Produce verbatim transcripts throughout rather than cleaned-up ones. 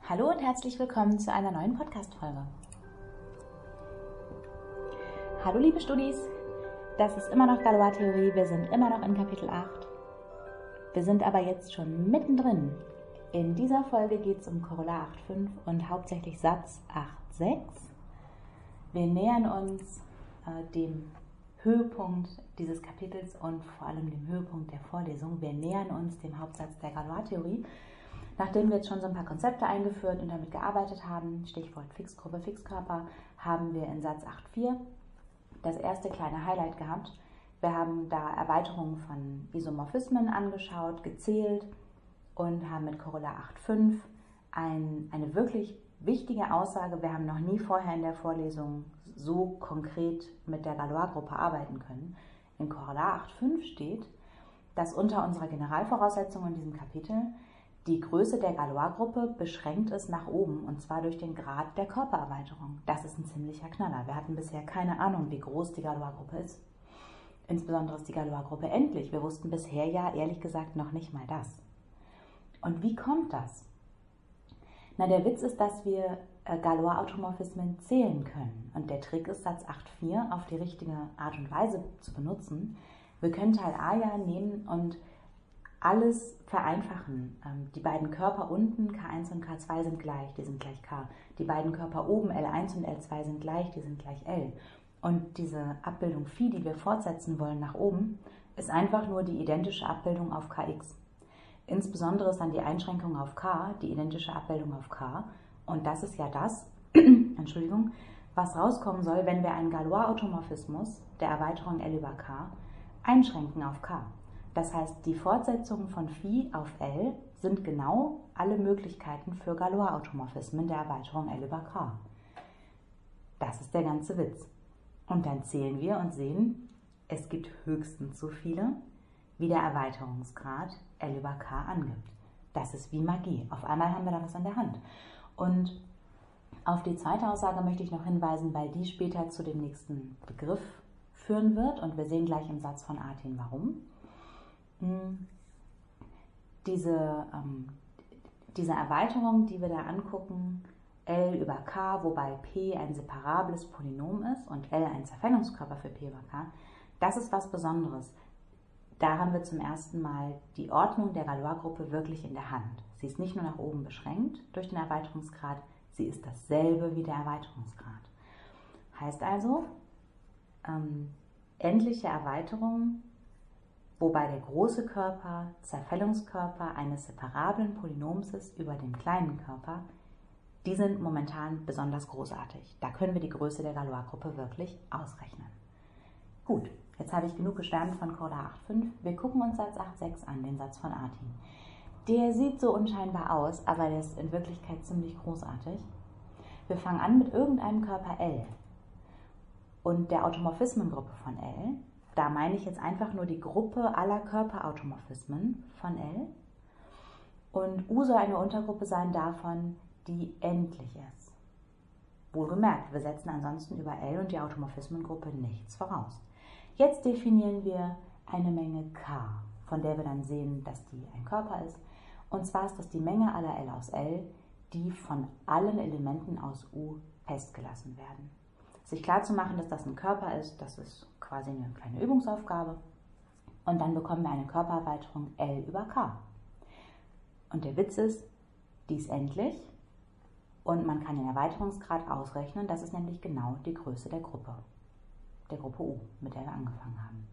Hallo und herzlich willkommen zu einer neuen Podcast-Folge. Hallo liebe Studis, das ist immer noch Galois-Theorie, wir sind immer noch in Kapitel acht. Wir sind aber jetzt schon mittendrin. In dieser Folge geht es um Korollar acht Punkt fünf und hauptsächlich Satz acht Punkt sechs. Wir nähern uns äh, dem Höhepunkt dieses Kapitels und vor allem dem Höhepunkt der Vorlesung. Wir nähern uns dem Hauptsatz der Galois-Theorie. Nachdem wir jetzt schon so ein paar Konzepte eingeführt und damit gearbeitet haben, Stichwort Fixgruppe, Fixkörper, haben wir in Satz acht Punkt vier das erste kleine Highlight gehabt. Wir haben da Erweiterungen von Isomorphismen angeschaut, gezählt und haben mit Korollar acht Punkt fünf ein, eine wirklich wichtige Aussage. Wir haben noch nie vorher in der Vorlesung so konkret mit der Galois-Gruppe arbeiten können. In Korollar acht Punkt fünf steht, dass unter unserer Generalvoraussetzung in diesem Kapitel die Größe der Galois-Gruppe beschränkt ist nach oben, und zwar durch den Grad der Körpererweiterung. Das ist ein ziemlicher Knaller. Wir hatten bisher keine Ahnung, wie groß die Galois-Gruppe ist. Insbesondere ist die Galois-Gruppe endlich. Wir wussten bisher ja, ehrlich gesagt, noch nicht mal das. Und wie kommt das? Na, der Witz ist, dass wir äh, Galois-Automorphismen zählen können. Und der Trick ist, Satz acht Punkt vier auf die richtige Art und Weise zu benutzen. Wir können Teil A ja nehmen und alles vereinfachen. Die beiden Körper unten, K eins und K zwei, sind gleich, die sind gleich K. Die beiden Körper oben, L eins und L zwei, sind gleich, die sind gleich L. Und diese Abbildung Phi, die wir fortsetzen wollen nach oben, ist einfach nur die identische Abbildung auf Kx. Insbesondere ist dann die Einschränkung auf K die identische Abbildung auf K. Und das ist ja das, Entschuldigung, was rauskommen soll, wenn wir einen Galois-Automorphismus der Erweiterung L über K einschränken auf K. Das heißt, die Fortsetzungen von Phi auf L sind genau alle Möglichkeiten für Galois-Automorphismen der Erweiterung L über K. Das ist der ganze Witz. Und dann zählen wir und sehen, es gibt höchstens so viele, wie der Erweiterungsgrad L über K angibt. Das ist wie Magie. Auf einmal haben wir da was an der Hand. Und auf die zweite Aussage möchte ich noch hinweisen, weil die später zu dem nächsten Begriff führen wird. Und wir sehen gleich im Satz von Artin, warum. Diese, ähm, diese Erweiterung, die wir da angucken, L über K, wobei P ein separables Polynom ist und L ein Zerfällungskörper für P über K, das ist was Besonderes. Da haben wir zum ersten Mal die Ordnung der Galois-Gruppe wirklich in der Hand. Sie ist nicht nur nach oben beschränkt durch den Erweiterungsgrad, sie ist dasselbe wie der Erweiterungsgrad. Heißt also, ähm, endliche Erweiterung, wobei der große Körper Zerfällungskörper eines separablen Polynoms ist über dem kleinen Körper, die sind momentan besonders großartig. Da können wir die Größe der Galois-Gruppe wirklich ausrechnen. Gut, jetzt habe ich genug geschwärmt von Korollar acht Punkt fünf. Wir gucken uns Satz acht Punkt sechs an, den Satz von Artin. Der sieht so unscheinbar aus, aber der ist in Wirklichkeit ziemlich großartig. Wir fangen an mit irgendeinem Körper L und der Automorphismengruppe von L. Da meine ich jetzt einfach nur die Gruppe aller Körperautomorphismen von L. Und U soll eine Untergruppe sein davon, die endlich ist. Wohlgemerkt, wir setzen ansonsten über L und die Automorphismengruppe nichts voraus. Jetzt definieren wir eine Menge K, von der wir dann sehen, dass die ein Körper ist. Und zwar ist das die Menge aller L aus L, die von allen Elementen aus U festgelassen werden. Sich klar zu machen, dass das ein Körper ist, das ist quasi eine kleine Übungsaufgabe. Und dann bekommen wir eine Körpererweiterung L über K. Und der Witz ist, die ist endlich und man kann den Erweiterungsgrad ausrechnen. Das ist nämlich genau die Größe der Gruppe, der Gruppe U, mit der wir angefangen haben.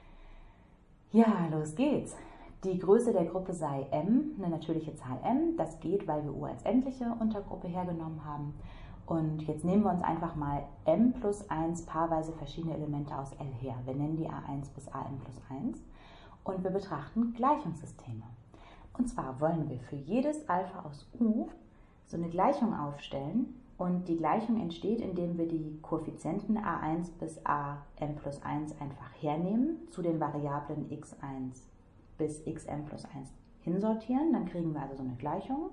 Ja, los geht's. Die Größe der Gruppe sei M, eine natürliche Zahl M. Das geht, weil wir U als endliche Untergruppe hergenommen haben. Und jetzt nehmen wir uns einfach mal M plus eins paarweise verschiedene Elemente aus L her. Wir nennen die A eins bis A m plus eins und wir betrachten Gleichungssysteme. Und zwar wollen wir für jedes Alpha aus U so eine Gleichung aufstellen. Und die Gleichung entsteht, indem wir die Koeffizienten A eins bis A m plus eins einfach hernehmen, zu den Variablen x eins bis xm plus eins hinsortieren. Dann kriegen wir also so eine Gleichung.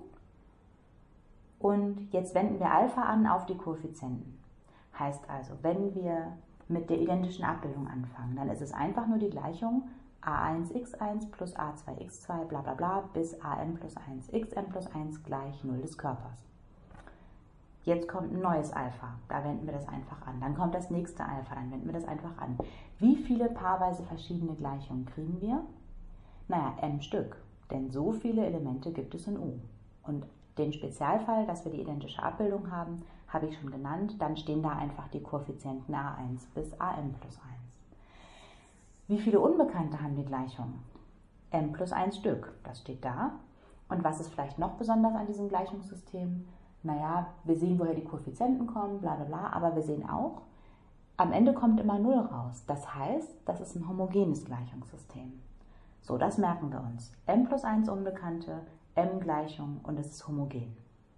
Und jetzt wenden wir Alpha an auf die Koeffizienten. Heißt also, wenn wir mit der identischen Abbildung anfangen, dann ist es einfach nur die Gleichung a eins x eins plus a zwei x zwei bla bla bla bis an plus eins xn plus eins gleich null des Körpers. Jetzt kommt ein neues Alpha, da wenden wir das einfach an. Dann kommt das nächste Alpha, dann wenden wir das einfach an. Wie viele paarweise verschiedene Gleichungen kriegen wir? Naja, m Stück, denn so viele Elemente gibt es in U. Und den Spezialfall, dass wir die identische Abbildung haben, habe ich schon genannt. Dann stehen da einfach die Koeffizienten a eins bis an plus eins. Wie viele Unbekannte haben die Gleichung? M plus eins Stück, das steht da. Und was ist vielleicht noch besonders an diesem Gleichungssystem? Naja, wir sehen, woher die Koeffizienten kommen, bla bla bla, aber wir sehen auch, am Ende kommt immer null raus. Das heißt, das ist ein homogenes Gleichungssystem. So, das merken wir uns. M plus eins Unbekannte, M-Gleichung und es ist homogen.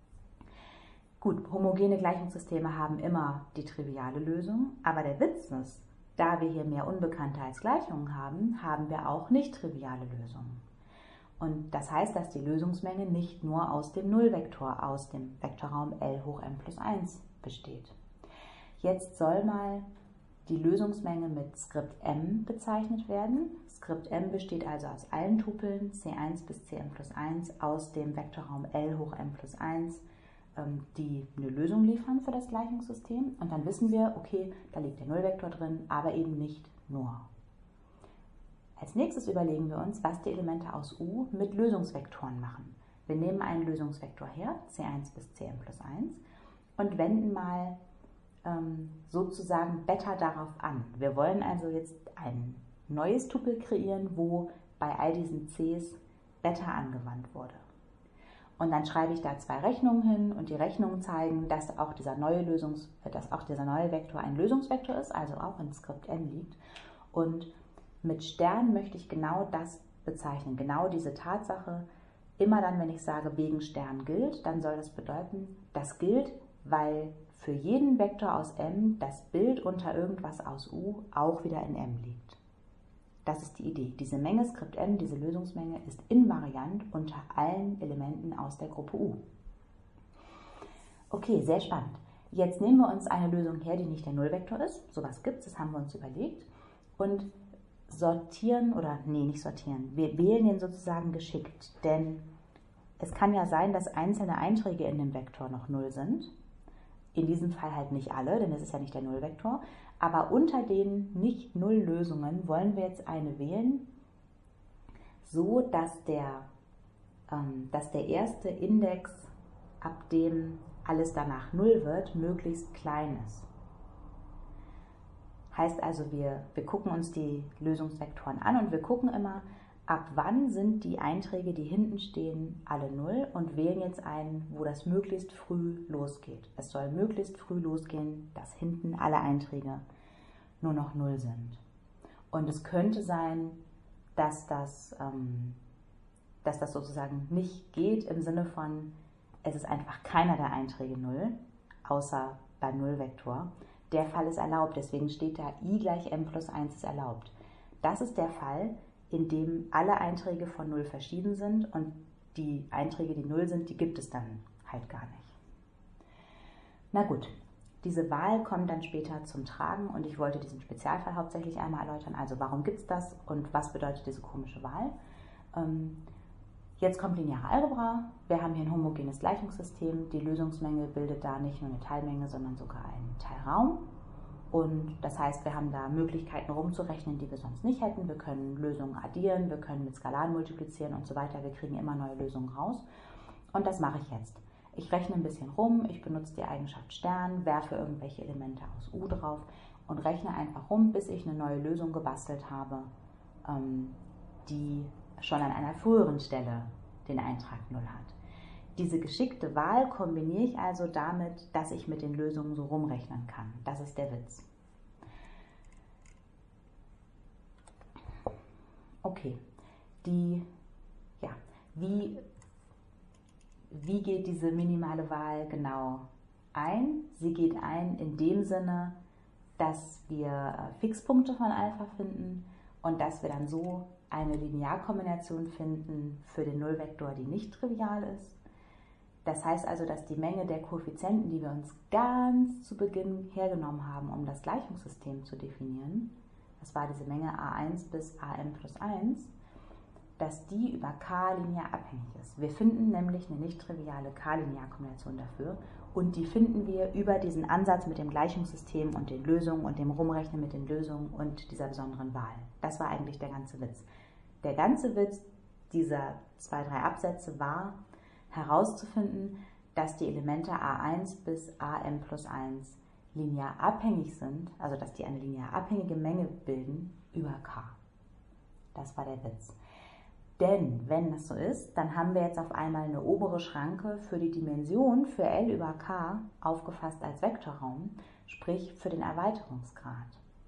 Gut, homogene Gleichungssysteme haben immer die triviale Lösung, aber der Witz ist, da wir hier mehr Unbekannte als Gleichungen haben, haben wir auch nicht triviale Lösungen. Und das heißt, dass die Lösungsmenge nicht nur aus dem Nullvektor, aus dem Vektorraum L hoch m plus eins besteht. Jetzt soll mal die Lösungsmenge mit Skript m bezeichnet werden. Skript m besteht also aus allen Tupeln c eins bis cm plus eins aus dem Vektorraum L hoch m plus eins, die eine Lösung liefern für das Gleichungssystem. Und dann wissen wir, okay, da liegt der Nullvektor drin, aber eben nicht nur. Als nächstes überlegen wir uns, was die Elemente aus U mit Lösungsvektoren machen. Wir nehmen einen Lösungsvektor her, c eins bis cm plus eins, und wenden mal ähm, sozusagen Beta darauf an. Wir wollen also jetzt ein neues Tupel kreieren, wo bei all diesen Cs Beta angewandt wurde. Und dann schreibe ich da zwei Rechnungen hin und die Rechnungen zeigen, dass auch dieser neue, Lösungs dass auch dieser neue Vektor ein Lösungsvektor ist, also auch in Skript m liegt. Und mit Stern möchte ich genau das bezeichnen, genau diese Tatsache. Immer dann, wenn ich sage, wegen Stern gilt, dann soll das bedeuten, das gilt, weil für jeden Vektor aus M das Bild unter irgendwas aus U auch wieder in M liegt. Das ist die Idee. Diese Menge Skript m, diese Lösungsmenge, ist invariant unter allen Elementen aus der Gruppe U. Okay, sehr spannend. Jetzt nehmen wir uns eine Lösung her, die nicht der Nullvektor ist. Sowas gibt es, das haben wir uns überlegt. Und sortieren, oder nee, nicht sortieren, wir wählen den sozusagen geschickt, denn es kann ja sein, dass einzelne Einträge in dem Vektor noch null sind. In diesem Fall halt nicht alle, denn es ist ja nicht der Nullvektor, aber unter den Nicht-Null-Lösungen wollen wir jetzt eine wählen, so dass der, ähm, dass der erste Index, ab dem alles danach null wird, möglichst klein ist. Heißt also, wir, wir gucken uns die Lösungsvektoren an und wir gucken immer, ab wann sind die Einträge, die hinten stehen, alle null und wählen jetzt einen, wo das möglichst früh losgeht. Es soll möglichst früh losgehen, dass hinten alle Einträge nur noch null sind. Und es könnte sein, dass das, ähm, dass das sozusagen nicht geht im Sinne von, es ist einfach keiner der Einträge null, außer beim Nullvektor. Der Fall ist erlaubt, deswegen steht da i gleich m plus eins ist erlaubt. Das ist der Fall, in dem alle Einträge von null verschieden sind und die Einträge, die null sind, die gibt es dann halt gar nicht. Na gut, diese Wahl kommt dann später zum Tragen und ich wollte diesen Spezialfall hauptsächlich einmal erläutern. Also warum gibt es das und was bedeutet diese komische Wahl? Ähm, jetzt kommt lineare Algebra. Wir haben hier ein homogenes Gleichungssystem. Die Lösungsmenge bildet da nicht nur eine Teilmenge, sondern sogar einen Teilraum. Und das heißt, wir haben da Möglichkeiten rumzurechnen, die wir sonst nicht hätten. Wir können Lösungen addieren, wir können mit Skalaren multiplizieren und so weiter. Wir kriegen immer neue Lösungen raus. Und das mache ich jetzt. Ich rechne ein bisschen rum, ich benutze die Eigenschaft Stern, werfe irgendwelche Elemente aus U drauf und rechne einfach rum, bis ich eine neue Lösung gebastelt habe, die schon an einer früheren Stelle den Eintrag null hat. Diese geschickte Wahl kombiniere ich also damit, dass ich mit den Lösungen so rumrechnen kann. Das ist der Witz. Okay, die, ja, wie, wie geht diese minimale Wahl genau ein? Sie geht ein in dem Sinne, dass wir Fixpunkte von Alpha finden und dass wir dann so eine Linearkombination finden für den Nullvektor, die nicht trivial ist. Das heißt also, dass die Menge der Koeffizienten, die wir uns ganz zu Beginn hergenommen haben, um das Gleichungssystem zu definieren, das war diese Menge A eins bis A m plus eins, dass die über K linear abhängig ist. Wir finden nämlich eine nicht triviale K-Linearkombination dafür und die finden wir über diesen Ansatz mit dem Gleichungssystem und den Lösungen und dem Rumrechnen mit den Lösungen und dieser besonderen Wahl. Das war eigentlich der ganze Witz. Der ganze Witz dieser zwei, drei Absätze war, herauszufinden, dass die Elemente A eins bis A m plus eins linear abhängig sind, also dass die eine linear abhängige Menge bilden über K. Das war der Witz. Denn wenn das so ist, dann haben wir jetzt auf einmal eine obere Schranke für die Dimension für L über K aufgefasst als Vektorraum, sprich für den Erweiterungsgrad.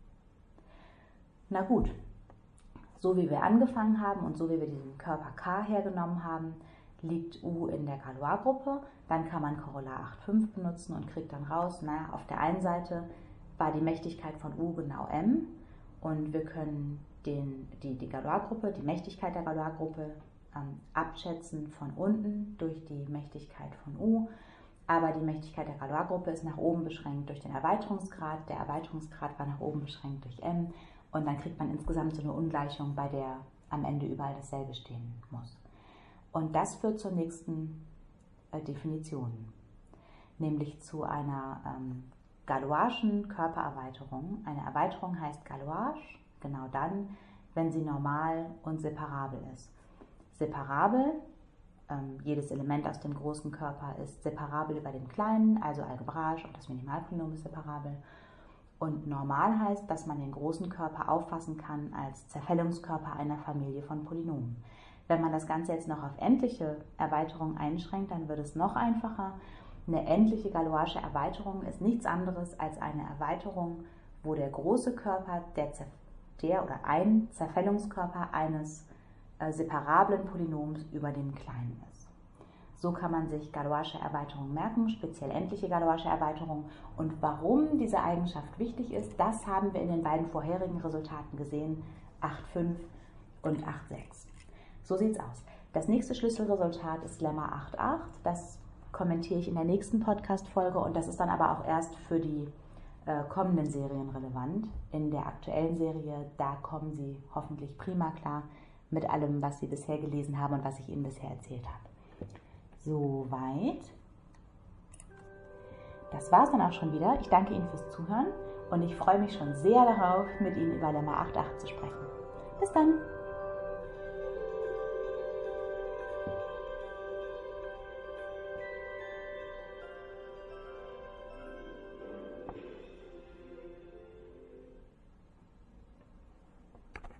Na gut, so wie wir angefangen haben und so wie wir diesen Körper K hergenommen haben, liegt U in der Galois-Gruppe. Dann kann man Korollar acht Punkt fünf benutzen und kriegt dann raus, naja, auf der einen Seite war die Mächtigkeit von U genau M und wir können den, die, die Galois-Gruppe, die Mächtigkeit der Galois-Gruppe ähm, abschätzen von unten durch die Mächtigkeit von U. Aber die Mächtigkeit der Galois-Gruppe ist nach oben beschränkt durch den Erweiterungsgrad. Der Erweiterungsgrad war nach oben beschränkt durch M. Und dann kriegt man insgesamt so eine Ungleichung, bei der am Ende überall dasselbe stehen muss. Und das führt zur nächsten äh, Definition, nämlich zu einer ähm, Galoischen Körpererweiterung. Eine Erweiterung heißt Galois genau dann, wenn sie normal und separabel ist. Separabel, ähm, jedes Element aus dem großen Körper ist separabel über den kleinen, also algebraisch, und das Minimalpolynom ist separabel. Und normal heißt, dass man den großen Körper auffassen kann als Zerfällungskörper einer Familie von Polynomen. Wenn man das Ganze jetzt noch auf endliche Erweiterungen einschränkt, dann wird es noch einfacher. Eine endliche Galoische Erweiterung ist nichts anderes als eine Erweiterung, wo der große Körper der, der oder ein Zerfällungskörper eines äh, separablen Polynoms über dem kleinen ist. So kann man sich Galoische Erweiterungen merken, speziell endliche Galoische Erweiterungen. Und warum diese Eigenschaft wichtig ist, das haben wir in den beiden vorherigen Resultaten gesehen, acht Komma fünf und acht Komma sechs. So sieht es aus. Das nächste Schlüsselresultat ist Lemma acht Komma acht. Das kommentiere ich in der nächsten Podcast-Folge und das ist dann aber auch erst für die äh, kommenden Serien relevant. In der aktuellen Serie, da kommen Sie hoffentlich prima klar mit allem, was Sie bisher gelesen haben und was ich Ihnen bisher erzählt habe. Soweit. Das war es dann auch schon wieder. Ich danke Ihnen fürs Zuhören und ich freue mich schon sehr darauf, mit Ihnen über Lemma acht Komma acht zu sprechen. Bis dann!